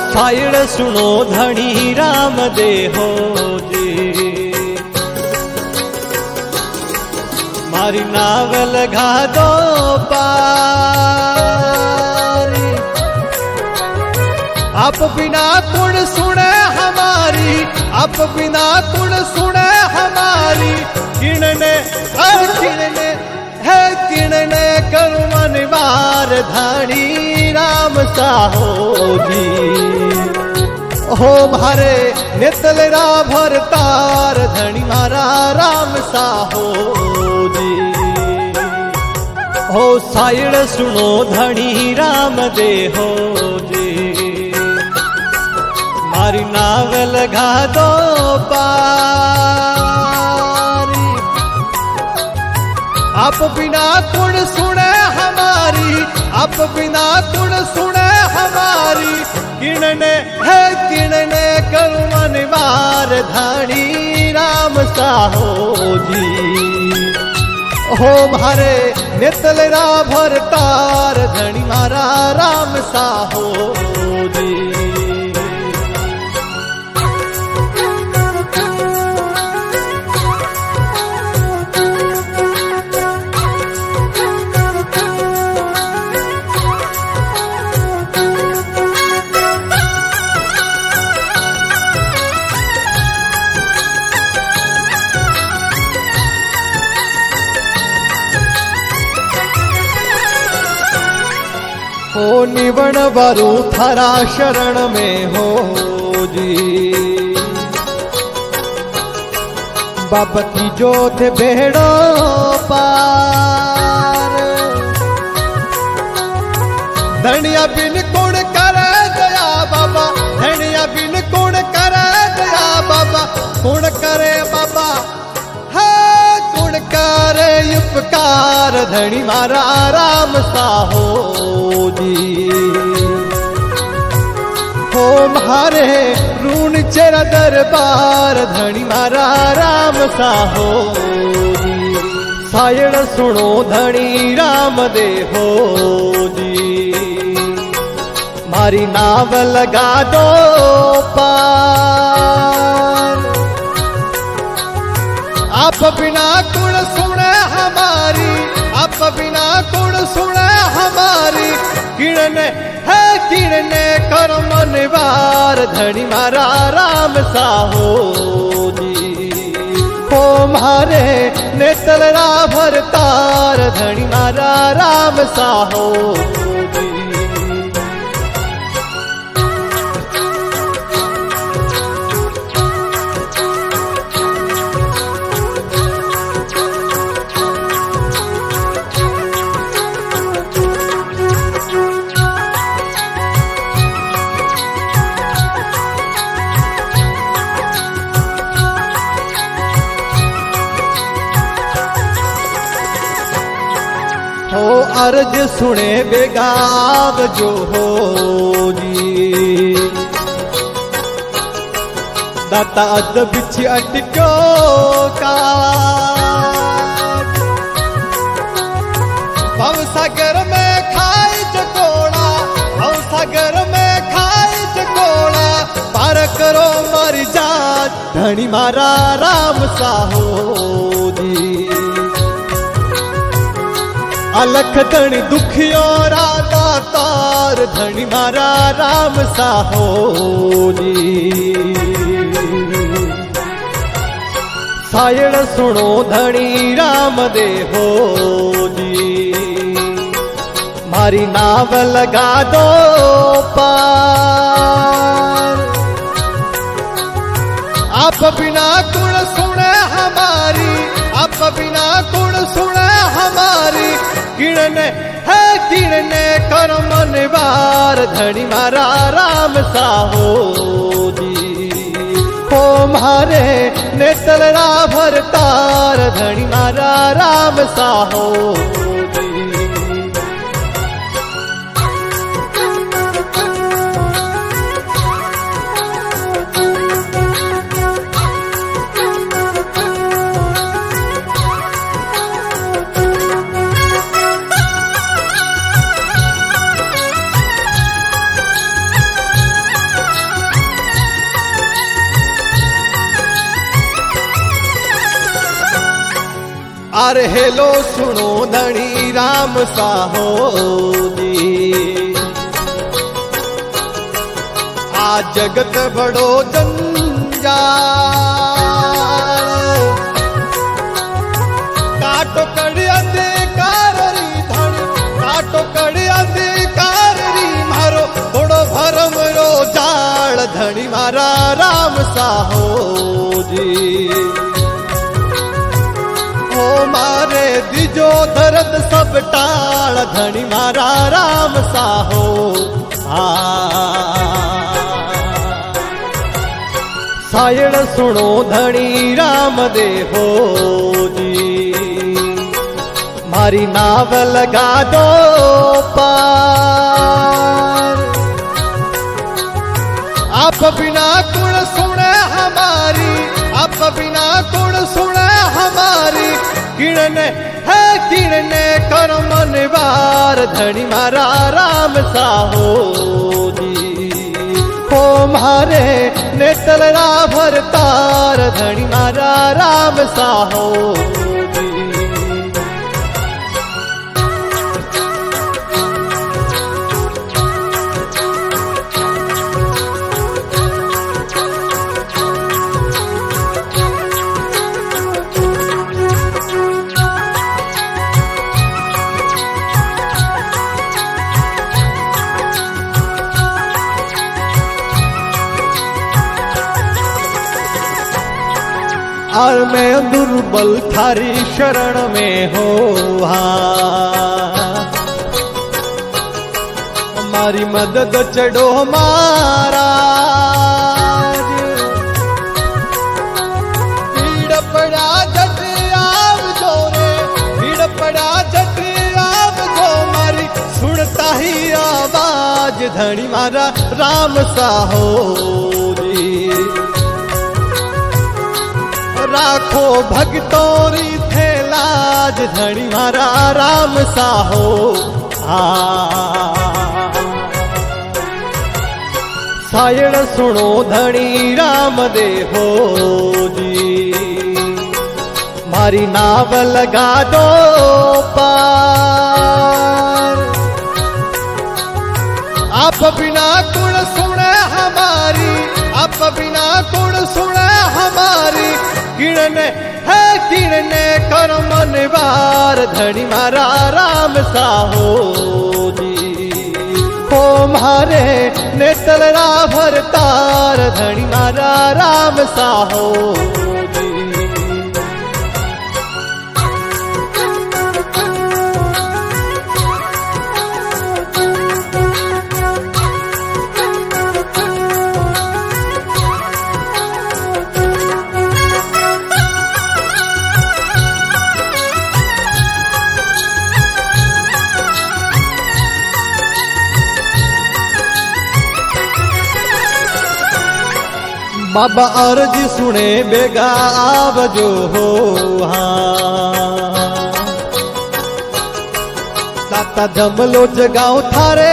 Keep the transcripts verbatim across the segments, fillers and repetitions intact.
Side सुनो धनी राम दे हो जी, मारी नाव लगा दो पारी। आप बिना कुण सुने हमारी, आप बिना कुण सुने हमारी, किणने है किणने है किणने करू मन बार धानी राम साहो जी। हो मारे नेतलरा भरतार धनी मारा राम साहो जी। हो साइड सुनो धनी राम दे हो जी, मारी नाव लगा दो पारी। आप बिना कुण सुने हमारी, आप बिना कुण सुने हमारी, किणने है किणने करू मन बार धानी राम साहो जी। हो मारे नेतलरा भरतार धनी मारा राम साहो जी। हो निवण वरु थारा शरण में हो जी, बाबा की जोत भेड़ो पार। धनिया बिन कुण करे दया बाबा, धनिया बिन कुण करे दया बाबा, कुण करे बाबा है कुण करे उपकार धनी मारा राम साहो जी। हो मारे ऋण चेरा दरबार धनी मारा राम साहो जी। साइड सुनो धनी राम दे हो जी, मारी नाव लगा दो पार। आप बिना कुण सुने हमारी, आप बिना कुण सुने हमारी, किणने है किणने कर मन बार धनी मारा राम साहो जी। हो मारे नेतलरा भरतार धनी मारा राम साहो जी। हो अर्ज सुने बेगाव जो हो जी, दाता अद बिछ अटको का। भव सागर में खाए चकोड़ा, भव सागर में खाए चकोड़ा, पार करो मर जात धनी मारा राम साहो जी। अलख धनी दुखियो राधा तार धनी मारा राम साहो जी। साइड सुनो धनी राम दे हो जी, मारी नाव लगा दो पार। आप बिना कुण सुने हमारी, आप बिना कुण सुने हमारी, किणने है किणने कर मन बार धनी मारा राम साहो जी। हो मारे नेतलरा भरतार धनी मारा राम साहो जी। अरे हेलो सुनो धनी राम साहो जी, आ जगत बड़ो जंजाल, काटो कड़ी अंधकार री धनी, काटो कड़ी अंधकार री मारो थोड़ो भरम रो जाल धनी मारा राम साहो जी। ओ मारे दिजो दर्द सब टाल धनी मारा राम साहो आ। सायण सुनो धनी राम देहो जी, मारी नाव लगा दो पार, आप बिना कुण सुने हमारी, आप बिना कुण सुने हमारी, किरण है किरण कर्म निवार धनी मारा राम साहो जी। हो मारे नेतलरा भरतार धनी मारा राम साहो जी। और मैं दुर्बल थारी शरण में हो, हमारी मदद चढ़ो मारा, भीड़ पड़ा जट आव जो रे, भीड़ पड़ा जट आव जो, मारी सुनता ही आवाज धनी मारा राम साहो जी। राखो भगतोरी थे लाज धनी मारा राम साहो आ। सायण सुनो धनी राम देहो जी, मारी नाव लगा दो पार, आप बिना कुण सुने हमारी, आप बिना कुण सुने हमारी, किरण है किरण कर्म निवार धनी मारा राम साहो जी। हो मारे नेतलरा भरतार धनी मारा राम साहो जी। बाबा अर्ज सुने बेगा आवजो हो हाँ, दाता जमलो जगाओ थारे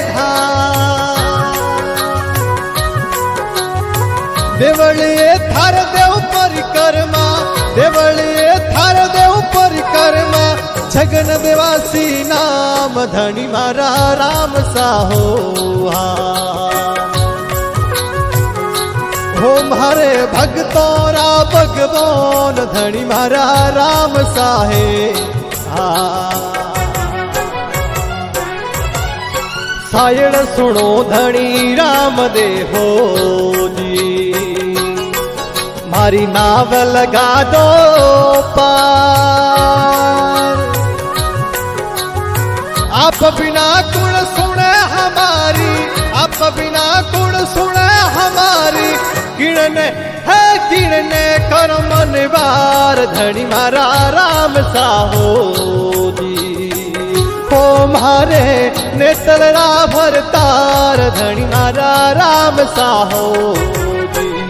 देवलिए थार देव परिक्रमा, देवलिए थार देव परिक्रमा, छगन देवासी नाम धनी मारा राम साहो हाँ। हो मारे भगतोरा भगवान धनी मारा राम साहे आ। सायण सुनो धनी राम देहो जी, मारी नाव लगा दो पार, आप बिना कुण सुने हमारी, आप बिना कुण सुने हमारी, किरण है किरण कर्म निवार धनी मारा राम साहो जी। हो मारे नेतलरा भरतार धनी मारा राम साहो जी।